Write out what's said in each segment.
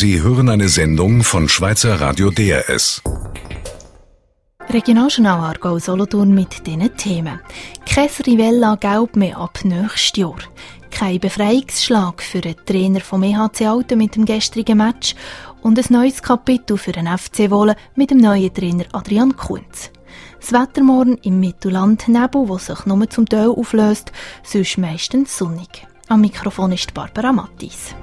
Sie hören eine Sendung von Schweizer Radio DRS. Regionaljournal Aargau Solothurn mit diesen Themen. Kein Rivella Gelb mehr ab nächstes Jahr. Kein Befreiungsschlag für den Trainer vom EHC Alten mit dem gestrigen Match und ein neues Kapitel für den FC Wohlen mit dem neuen Trainer Adrian Kunz. Das Wetter morgen im Mittelland Nebel, das sich nur zum Teil auflöst, sonst meistens sonnig. Am Mikrofon ist Barbara Mattis.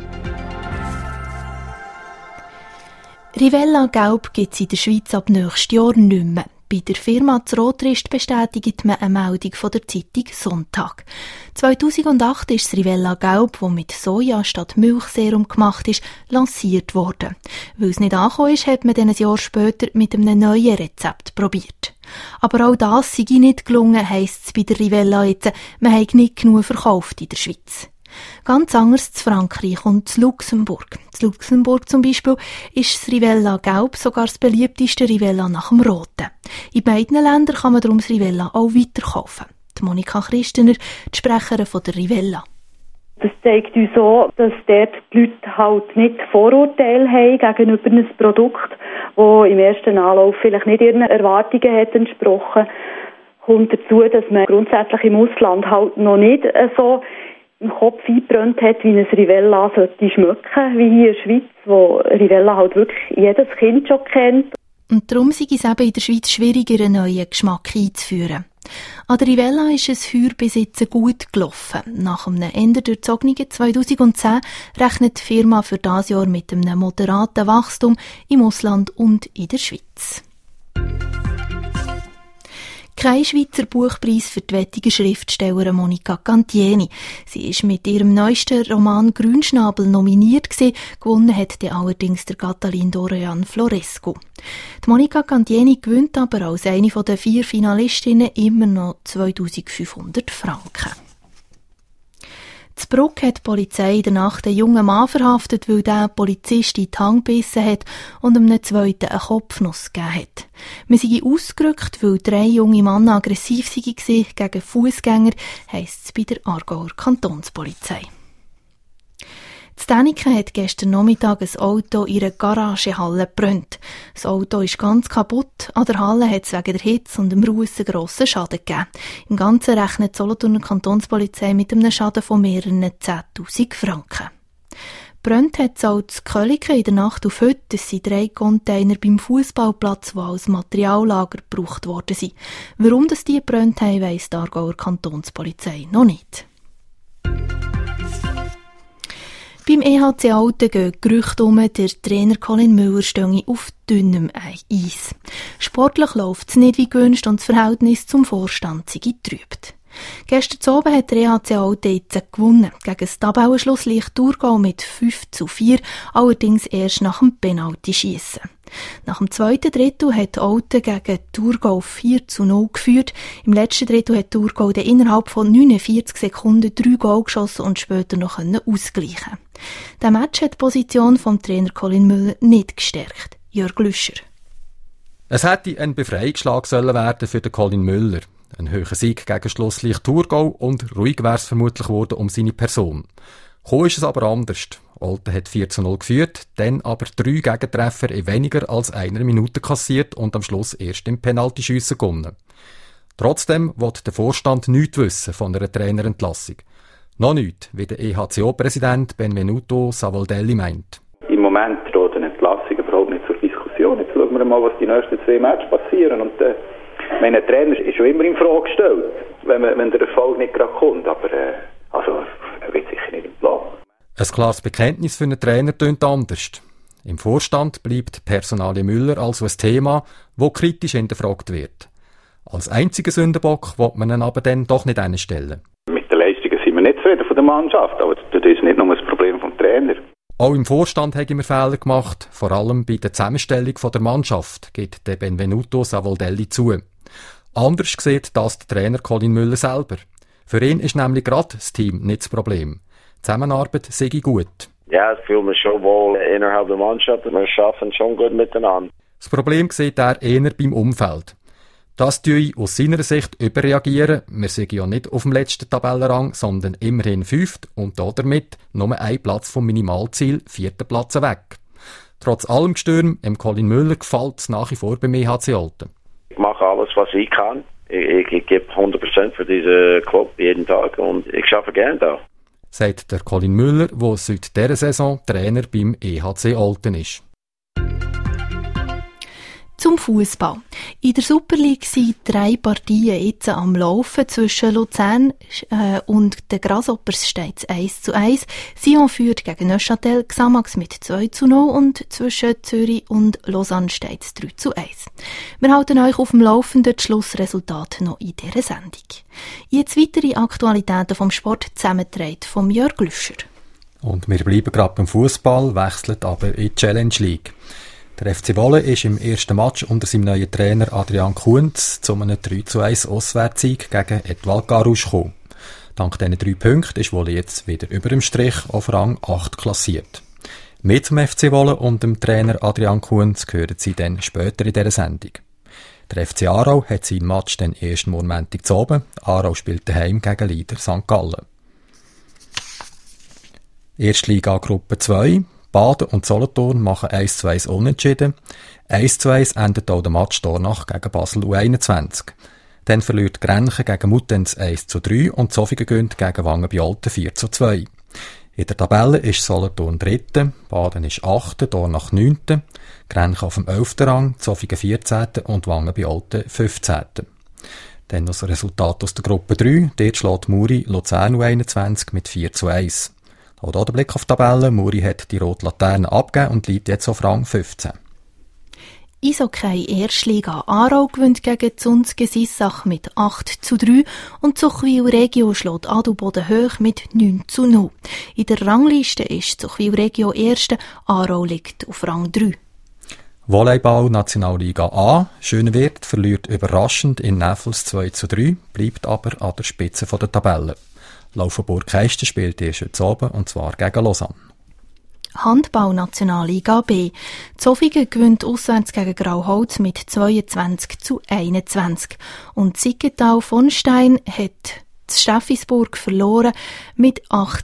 Rivella Gelb gibt es in der Schweiz ab nächstes Jahr nicht mehr. Bei der Firma Zrotrist bestätigt man eine Meldung von der Zeitung Sonntag. 2008 ist das Rivella Gelb, das mit Soja statt Milchserum gemacht ist, lanciert worden. Weil es nicht angekommen ist, hat man dann ein Jahr später mit einem neuen Rezept probiert. Aber auch das sei nicht gelungen, heisst es bei der Rivella jetzt, man habe nicht genug verkauft in der Schweiz. Ganz anders zu Frankreich und zu Luxemburg. In Luxemburg zum Beispiel ist das Rivella Gelb sogar das beliebteste Rivella nach dem Roten. In beiden Ländern kann man darum das Rivella auch weiterkaufen. Die Monika Christener, die Sprecherin von der Rivella. Das zeigt uns so, dass dort die Leute halt nicht Vorurteile haben gegenüber einem Produkt, das im ersten Anlauf vielleicht nicht ihren Erwartungen hat entsprochen. Kommt dazu, dass man grundsätzlich im Ausland halt noch nicht so im Kopf eingebrannt hat, wie ein Rivella sollte schmecken, wie hier in der Schweiz, wo Rivella halt wirklich jedes Kind schon kennt. Und darum sei es eben in der Schweiz schwieriger, einen neuen Geschmack einzuführen. An der Rivella ist es heuer bis jetzt gut gelaufen. Nach einem Ende durchzogenen 2010 rechnet die Firma für dieses Jahr mit einem moderaten Wachstum im Ausland und in der Schweiz. Kein Schweizer Buchpreis für die wettige Schriftstellerin Monika Cantieni. Sie ist mit ihrem neuesten Roman Grünschnabel nominiert gewesen. Gewonnen hat allerdings der Katalin Dorian Florescu. Die Monika Cantieni gewinnt aber als eine der 4 Finalistinnen immer noch 2500 Franken. In Bruck hat die Polizei in der Nacht einen jungen Mann verhaftet, weil der Polizist in die Hand gebissen hat und einem zweiten eine Kopfnuss gegeben hat. Wir sind ausgerückt, weil 3 junge Männer aggressiv waren gegen Fußgänger, heisst es bei der Aargauer Kantonspolizei. In Däniken hat gestern Nachmittag ein Auto in einer Garagehalle gebrannt. Das Auto ist ganz kaputt. An der Halle hat es wegen der Hitze und dem Ruß einen grossen Schaden gegeben. Im Ganzen rechnet die Solothurner Kantonspolizei mit einem Schaden von mehreren 10'000 Franken. Brennt hat es auch zu Köliken in der Nacht auf heute. Es sind 3 Container beim Fußballplatz, die als Materiallager gebraucht worden sind. Warum das die gebrannt haben, weiss die Aargauer Kantonspolizei noch nicht. Beim EHC Alten gehen Gerüchte um, der Trainer Colin Müller stehe auf dünnem Eis. Sportlich läuft es nicht wie gewünscht und das Verhältnis zum Vorstand sei getrübt. Gestern Abend hat der EHC Alten jetzt gewonnen. Gegen das Tabellenschluss liegt Thurgau mit 5:4, allerdings erst nach dem Penaltyschiessen. Nach dem zweiten Drittel hat Alten gegen Thurgau 4:0 geführt. Im letzten Drittel hat Thurgau innerhalb von 49 Sekunden 3 Goal geschossen und später noch ausgleichen. Der Match hat die Position vom Trainer Colin Müller nicht gestärkt. Jörg Lüscher. Es hätte ein Befreiungsschlag sollen werden für den Colin Müller. Ein höherer Sieg gegen Schlusslicht Thurgau und ruhig wäre es vermutlich geworden um seine Person. Gekommen ist es aber anders. Alten hat 4:0 geführt, dann aber 3 Gegentreffer in weniger als 1 Minute kassiert und am Schluss erst im Penaltyschiessen gewonnen. Trotzdem will der Vorstand nichts wissen von einer Trainerentlassung. Noch nichts, wie der EHCO-Präsident Benvenuto Savoldelli meint. Im Moment steht eine Entlassung überhaupt nicht zur Diskussion. Jetzt schauen wir mal, was die nächsten 2 Matches passieren. Und mein Trainer ist schon immer in Frage gestellt, wenn der Erfolg nicht gerade kommt. Aber er wird sicher nicht im Plan. Ein klares Bekenntnis für einen Trainer tönt anders. Im Vorstand bleibt Personalie Müller also ein Thema, das kritisch hinterfragt wird. Als einziger Sündenbock will man ihn aber dann doch nicht einstellen. Mit den Leistungen sind wir nicht zufrieden von der Mannschaft, aber das ist nicht nur das Problem vom Trainer. Auch im Vorstand haben wir Fehler gemacht, vor allem bei der Zusammenstellung der Mannschaft, gibt der Benvenuto Savoldelli zu. Anders sieht das der Trainer Colin Müller selber. Für ihn ist nämlich gerade das Team nicht das Problem. Die Zusammenarbeit sei gut. Ja, ich fühle mich schon wohl innerhalb der Mannschaft und wir arbeiten schon gut miteinander. Das Problem sieht er eher beim Umfeld. Das tue aus seiner Sicht überreagieren. Wir sind ja nicht auf dem letzten Tabellenrang, sondern immerhin 5. und damit nur ein Platz vom Minimalziel, 4. Platz weg. Trotz allem Gestürm, Colin Müller gefällt es nach wie vor beim EHC Olten. Ich mache alles, was ich kann. Ich gebe 100% für diesen Club jeden Tag und ich arbeite gerne da. Sagt der Colin Müller, der seit dieser Saison Trainer beim EHC Olten ist. Zum Fußball. In der Super League sind 3 Partien jetzt am Laufen. Zwischen Luzern und den Grasshoppers steht es 1:1. Sion führt gegen Neuchâtel Xamax mit 2:0 und zwischen Zürich und Lausanne steht es 3:1. Wir halten euch auf dem Laufenden, die Schlussresultate noch in dieser Sendung. Jetzt weitere Aktualitäten vom Sport zusammengetragen von Jörg Lüscher. Und wir bleiben gerade beim Fußball, wechseln aber in die Challenge League. Der FC Wolle ist im ersten Match unter seinem neuen Trainer Adrian Kuntz zu einem 3:1 Auswärtssieg gegen Etoile Carouge gekommen. Dank diesen 3 Punkten ist Wolle jetzt wieder über dem Strich auf Rang 8 klassiert. Mehr zum FC Wolle und dem Trainer Adrian Kuntz hören Sie dann später in dieser Sendung. Der FC Aarau hat seinen Match dann erst am Montag zu oben. Aarau spielt daheim gegen Leader St. Gallen. Erstliga Gruppe 2. Baden und Solothurn machen 1:1 unentschieden. 1:1 endet auch der Match Dornach gegen Basel U21. Dann verliert Grenchen gegen Muttenz 1:3 und Zofingen gewinnt gegen Wangen bei Olten 4:2. In der Tabelle ist Solothurn 3., Baden ist 8., Dornach 9., Grenchen auf dem 11. Rang, Zofingen 14. und Wangen bei Olten 15. Dann noch das Resultat aus der Gruppe 3. Dort schlägt Muri Luzern U21 mit 4:1. Auch hier der Blick auf die Tabelle. Muri hat die rote Laterne abgegeben und liegt jetzt auf Rang 15. Eishockey Erstliga. Aarau gewinnt gegen Zunzke Sissach mit 8:3 und Zuchwil Regio schlägt Adelboden hoch mit 9:0. In der Rangliste ist Zuchwil Regio Erste, Aarau liegt auf Rang 3. Volleyball Nationalliga A. Schönewert verliert überraschend in Neffels 2:3, bleibt aber an der Spitze der Tabelle. Laufenburg-Keisten spielt erst heute Abend, und zwar gegen Lausanne. Handball Nationalliga B. Zofingen gewinnt auswärts gegen Grauholz mit 22:21. Und Siggetal von Stein hat Steffisburg verloren mit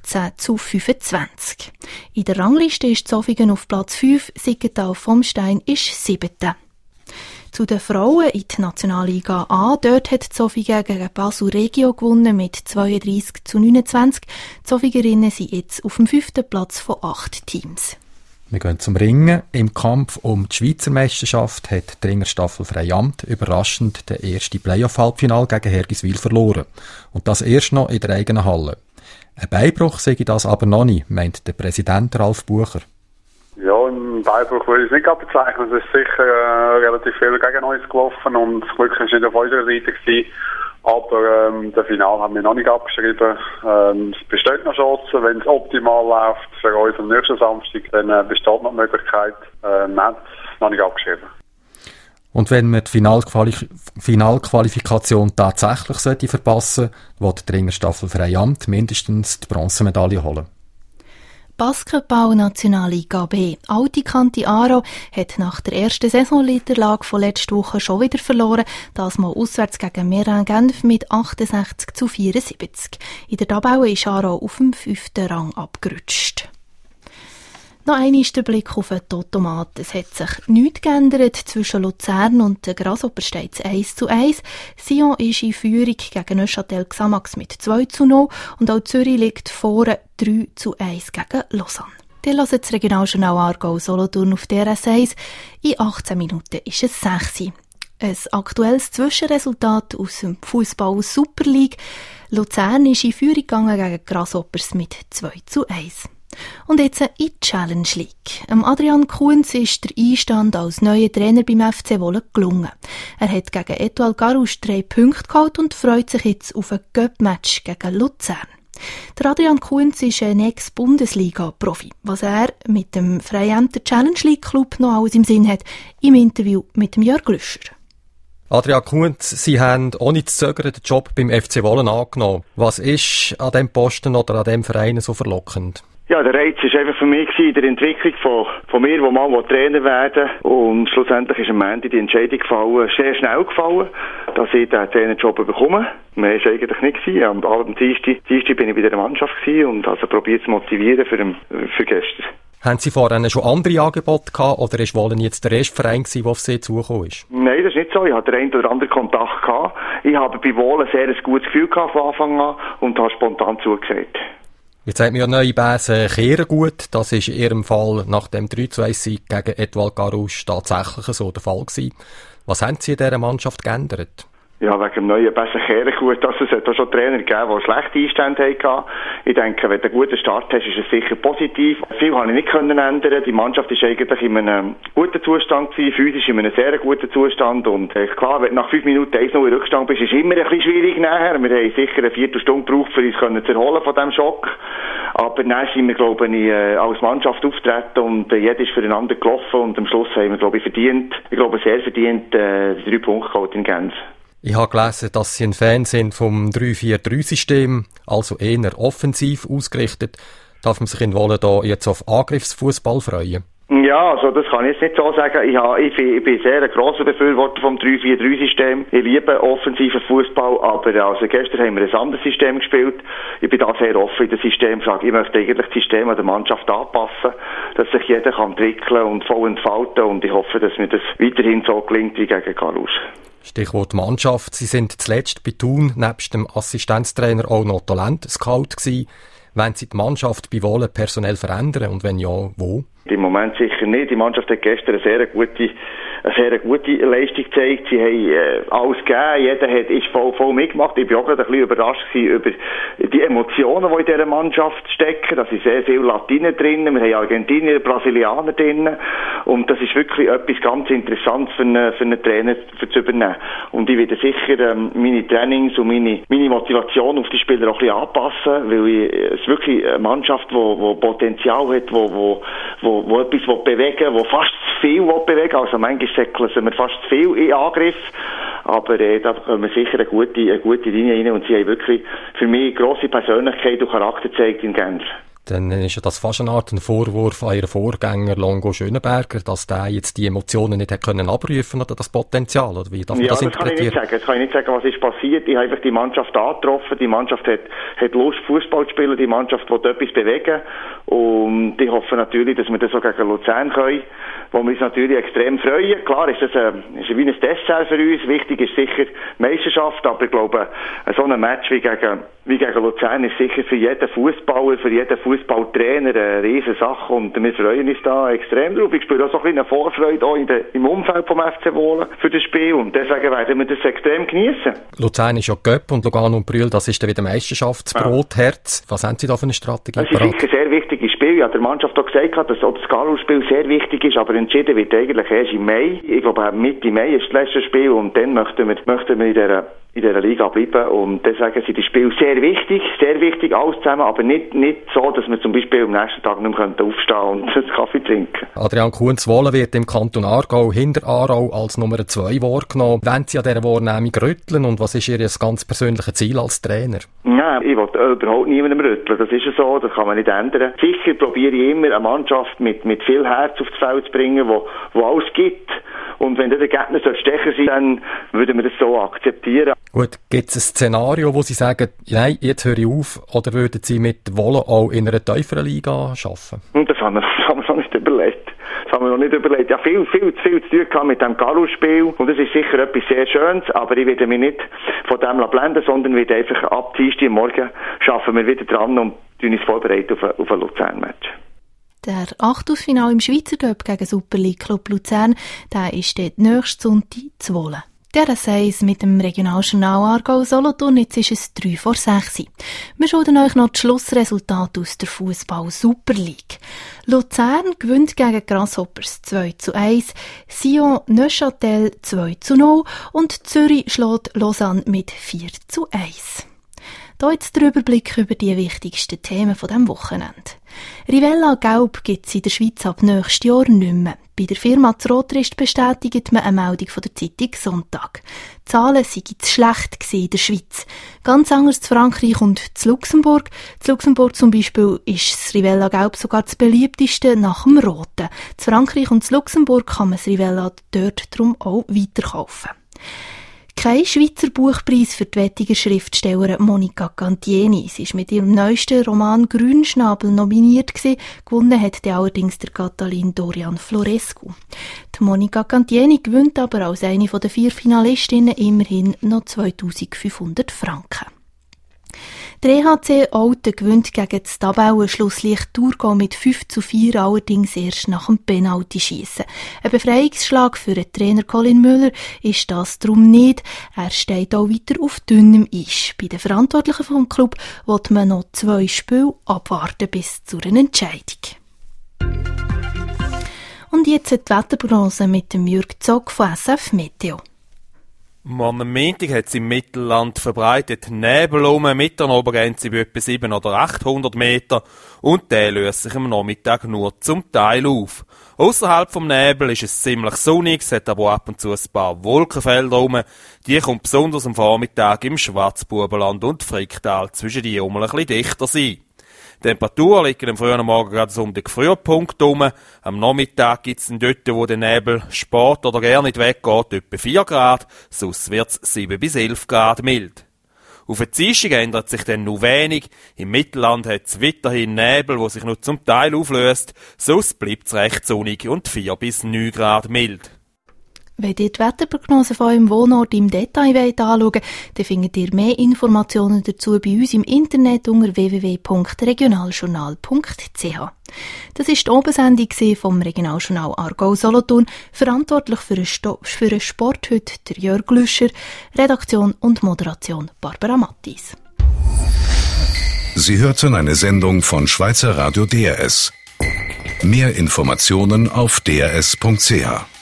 18:25. In der Rangliste ist Zofingen auf Platz 5, Siggetal vom Stein ist 7. Zu den Frauen in der Nationalliga A. Dort hat Zofingen gegen Basel Regio gewonnen mit 32:29. Die Zofingerinnen sind jetzt auf dem 5. Platz von 8 Teams. Wir gehen zum Ringen. Im Kampf um die Schweizer Meisterschaft hat die Ringerstaffel Freiamt überraschend den ersten Playoff-Halbfinal gegen Hergiswil verloren. Und das erst noch in der eigenen Halle. Ein Beinbruch sei das aber noch nicht, meint der Präsident Ralf Bucher. Ja, im Beinbruch würde ich es nicht bezeichnen. Es ist sicher relativ viel gegen uns gelaufen und das Glück war nicht auf unserer Seite gewesen. Aber das Finale haben wir noch nicht abgeschrieben. Es besteht noch Chancen, wenn es optimal läuft für uns am nächsten Samstag, dann besteht noch die Möglichkeit. Wir haben es noch nicht abgeschrieben. Und wenn man die Finalqualifikation tatsächlich verpassen sollte, will die Ringerstaffel Freiamt mindestens die Bronzemedaille holen. Basketball-Nationalliga B. Alte Kante Aarau hat nach der ersten Saisonniederlage von letzter Woche schon wieder verloren, das mal auswärts gegen Meyrin Genf mit 68:74. In der Tabelle ist Aarau auf dem 5. Rang abgerutscht. Noch einmal der Blick auf den Totomat. Es hat sich nichts geändert. Zwischen Luzern und den Grasshopper steht es 1:1. Sion ist in Führung gegen Neuchâtel Xamax mit 2:0 und auch Zürich liegt vorne 3:1 gegen Lausanne. Ihr hört das Regionaljournal Aargau Solothurn auf DRS 1. In 18 Minuten ist es 6. Ein aktuelles Zwischenresultat aus dem Fußball Super League. Luzern ist in Führung gegangen gegen Grasshoppers mit 2:1. Und jetzt in die Challenge League. Adrian Kuntz ist der Einstand als neuer Trainer beim FC Wolle gelungen. Er hat gegen Etoile Carouge 3 Punkte geholt und freut sich jetzt auf ein Cup-Match gegen Luzern. Der Adrian Kuntz ist ein Ex-Bundesliga-Profi. Was er mit dem Freiämter Challenge League Club noch alles im Sinn hat, im Interview mit dem Jörg Lüscher. Adrian Kuntz, Sie haben ohne zu zögern den Job beim FC Wolle angenommen. Was ist an diesem Posten oder an diesem Verein so verlockend? Ja, der Reiz war einfach für mich in der Entwicklung von mir, der mal Trainer werden will. Und schlussendlich ist am Ende die Entscheidung gefallen, sehr schnell gefallen, dass ich den Trainerjob bekomme. Mehr war es eigentlich nicht gewesen. Am Dienstag bin ich bei der Mannschaft gewesen und also probiert zu motivieren für gestern. Haben Sie vorher schon andere Angebote gehabt oder ist Wohlen jetzt der erste Verein gewesen, der auf Sie zugekommen ist? Nein, das ist nicht so. Ich hatte den einen oder anderen Kontakt gehabt. Ich habe bei Wohlen sehr ein gutes Gefühl gehabt von Anfang an und habe spontan zugesagt. Jetzt sagt man ja, neue Bäse kehren gut. Das ist in Ihrem Fall nach dem 3-2-Sieg gegen Etoile Carouge tatsächlich so der Fall gewesen. Was haben Sie in dieser Mannschaft geändert? Ja, wegen dem neuen besser kehren gut. Also, es hat auch schon Trainer gegeben, die schlechte Einstände hatten. Ich denke, wenn du einen guten Start hast, ist es sicher positiv. Viel konnte ich nicht ändern. Die Mannschaft war eigentlich in einem guten Zustand gewesen, physisch in einem sehr guten Zustand. Und klar, wenn du nach 5 Minuten 1-0 in Rückstand bist, ist es immer ein bisschen schwierig nachher. Wir haben sicher eine Viertelstunde gebraucht, um uns zu erholen von diesem Schock. Aber dann sind wir, glaube ich, als Mannschaft auftreten und jeder ist füreinander gelaufen. Und am Schluss haben wir, glaube ich, sehr verdient, die 3 Punkte geholt in Genf. Ich habe gelesen, dass Sie ein Fan sind vom 3-4-3-System, also eher offensiv ausgerichtet. Darf man sich in Wohlen da jetzt auf Angriffsfußball freuen? Ja, also das kann ich jetzt nicht so sagen. Ich bin sehr ein grosser Befürworter vom 3-4-3-System. Ich liebe offensiven Fußball, aber also gestern haben wir ein anderes System gespielt. Ich bin da sehr offen in das Systemfrage. Ich möchte eigentlich das System an der Mannschaft anpassen, dass sich jeder kann entwickeln und voll entfalten und ich hoffe, dass mir das weiterhin so gelingt wie gegen Carouge. Stichwort Mannschaft. Sie sind zuletzt bei Thun nebst dem Assistenztrainer auch noch Talent-Scout gewesen. Wollen Sie die Mannschaft bei Wohlen personell verändern und wenn ja, wo? Im Moment sicher nicht. Die Mannschaft hat gestern eine sehr gute Leistung gezeigt. Sie haben alles gegeben. Jeder ist voll mitgemacht. Ich bin auch gerade ein bisschen überrascht über die Emotionen, die in dieser Mannschaft stecken. Da sind sehr viele Latinen drin. Wir haben Argentinier, Brasilianer drin. Und das ist wirklich etwas ganz Interessantes für einen Trainer zu übernehmen. Und ich werde sicher meine Trainings und meine Motivation auf die Spieler auch ein bisschen anpassen, weil es ist wirklich eine Mannschaft, die Potenzial hat, wo etwas bewegen will, wo fast zu viel bewegen will. Also manchmal säckeln wir fast zu viel in Angriff. Aber da kommen wir sicher eine gute Linie rein und sie haben wirklich für mich grosse Persönlichkeit und Charakter gezeigt in Genf. Dann ist ja das fast eine Art ein Vorwurf an Ihren Vorgänger Longo Schönenberger, dass der jetzt die Emotionen nicht können abrufen oder das Potenzial, oder wie darf man das interpretieren? Das kann ich nicht sagen, was ist passiert. Ich habe einfach die Mannschaft angetroffen, die Mannschaft hat Lust, Fußball zu spielen, die Mannschaft will etwas bewegen und ich hoffe natürlich, dass wir das auch gegen Luzern können, wo wir uns natürlich extrem freuen. Klar ist das ist wie ein Dessert für uns, wichtig ist sicher Meisterschaft, aber ich glaube, so ein Match wie gegen Luzern ist sicher für jeden Fußballer, für jeden Fußballtrainer eine riesige Sache und wir freuen uns da extrem drauf. Ich spüre auch so ein bisschen eine Vorfreude auch im Umfeld vom FC Wohlen für das Spiel und deswegen werden wir das extrem genießen. Luzern ist ja Göpp und Lugano und Brühl, das ist dann wieder Meisterschaftsbrotherz. Was haben Sie da für eine Strategie? Das ist sicher ein sehr wichtiges Spiel. Ich habe der Mannschaft auch gesagt, dass auch das Carouge-Spiel sehr wichtig ist, aber entschieden wird eigentlich erst im Mai. Ich glaube, Mitte Mai ist das letzte Spiel und dann möchten wir in dieser Liga bleiben und deswegen sind die Spiele sehr wichtig, alles zusammen, aber nicht so, dass wir zum Beispiel am nächsten Tag nicht mehr aufstehen und einen Kaffee trinken. Adrian Kuhns, Wohlen wird im Kanton Aargau hinter Aarau als Nummer 2 wahrgenommen. Wollen Sie an dieser Wahrnehmung rütteln und was ist Ihr ganz persönliches Ziel als Trainer? Nein, ich will überhaupt niemandem rütteln, das ist ja so, das kann man nicht ändern. Sicher probiere ich immer eine Mannschaft mit viel Herz aufs Feld zu bringen, wo alles gibt. Und wenn das Ergebnis stecher sein, dann würden wir das so akzeptieren. Gut, gibt es ein Szenario, wo Sie sagen, nein, jetzt höre ich auf, oder würden Sie mit Wohlen auch in einer tieferen Liga arbeiten? Das haben wir noch nicht überlegt. Ja, viel zu tun gehabt mit dem Carouge-Spiel. Und das ist sicher etwas sehr Schönes, aber ich werde mich nicht von dem blenden, sondern werde einfach ab Dienstag morgen arbeiten wir wieder dran und uns vorbereiten auf ein Luzern-Match. Der Achtelfinale im Schweizer Cup gegen Super League Club Luzern, der ist dort nächsten Sonntag zu Wohlen. Der Seis mit dem Regionaljournal Aargau Solothurn, jetzt ist es 5:03. Wir schauen euch noch das Schlussresultat aus der Fußball Super League. Luzern gewinnt gegen Grasshoppers 2:1, Sion Neuchâtel 2:0 und Zürich schlägt Lausanne mit 4:1. Hier jetzt der Überblick über die wichtigsten Themen von diesem Wochenende. Rivella Gelb gibt es in der Schweiz ab nächstes Jahr nicht mehr. Bei der Firma Zrotrist bestätigt man eine Meldung von der Zeitung Sonntag. Die Zahlen seien zu schlecht in der Schweiz. Ganz anders zu Frankreich und zu Luxemburg. Zu Luxemburg zum Beispiel ist das Rivella Gelb sogar das beliebteste nach dem Roten. Zu Frankreich und zu Luxemburg kann man das Rivella dort darum auch weiterkaufen. Kein Schweizer Buchpreis für die Wettiger Schriftstellerin Monica Cantieni. Sie ist mit ihrem neuesten Roman Grünschnabel nominiert gewesen. Gewonnen hat allerdings der Katalin Dorian Florescu. Die Monica Cantieni gewinnt aber als eine der 4 Finalistinnen immerhin noch 2500 Franken. Der EHC Olten gewinnt gegen das Tabellenschlusslicht Thurgau mit 5:4, allerdings erst nach dem Penaltyschiessen. Ein Befreiungsschlag für den Trainer Colin Müller ist das darum nicht. Er steht auch weiter auf dünnem Eis. Bei den Verantwortlichen vom Club will man noch 2 Spiele abwarten bis zu einer Entscheidung. Und jetzt die Wetterprognose mit dem Jürg Zock von SF Meteo. Am Montag hat es im Mittelland verbreitet Nebel mit einer Obergrenze bei etwa 700 oder 800 Meter und der löst sich am Nachmittag nur zum Teil auf. Ausserhalb vom Nebel ist es ziemlich sonnig, es hat aber ab und zu ein paar Wolkenfelder rum. Die kommt besonders am Vormittag im Schwarzbubenland und Fricktal zwischen die ein bisschen dichter sein. Die Temperatur liegt am frühen Morgen gerade so um den Frühpunkt herum. Am Nachmittag gibt es dort, wo der Nebel spät oder gar nicht weggeht, etwa 4 Grad, sonst wird es 7 bis 11 Grad mild. Auf der Dienstag ändert sich dann nur wenig. Im Mittelland hat es weiterhin Nebel, wo sich nur zum Teil auflöst, sonst bleibt es recht sonnig und 4 bis 9 Grad mild. Wenn ihr die Wetterprognose von eurem Wohnort im Detail anschauen wollt, dann findet ihr mehr Informationen dazu bei uns im Internet unter www.regionaljournal.ch. Das war die Obersendung vom Regionaljournal Aargau-Solothurn. Verantwortlich für den Sport heute der Jörg Lüscher, Redaktion und Moderation Barbara Mattis. Sie hörten eine Sendung von Schweizer Radio DRS. Mehr Informationen auf drs.ch.